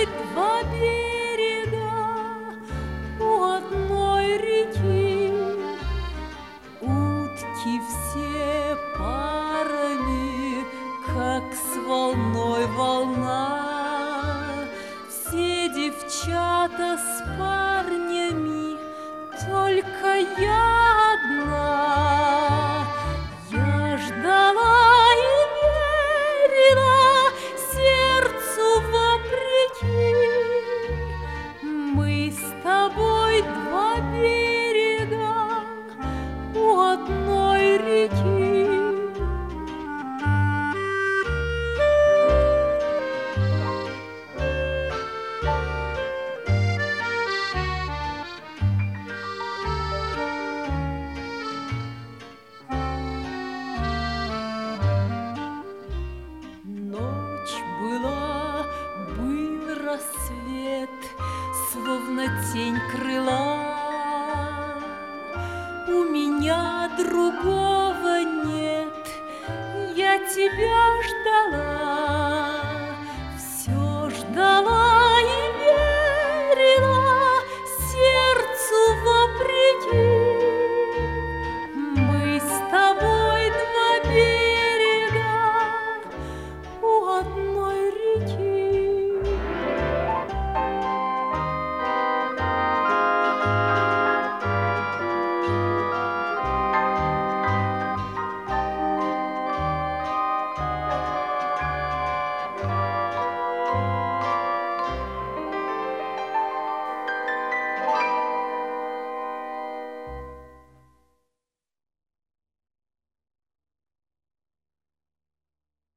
тобой два берега у одной реки. Утки все парами, как с волной волна. Все девчата с парнями, только я одна. Я ждала и верила сердцу вопреки. Мы с тобой два берега у одной реки. Был рассвет, словно тень крыла. У меня другого нет, я тебя ждала.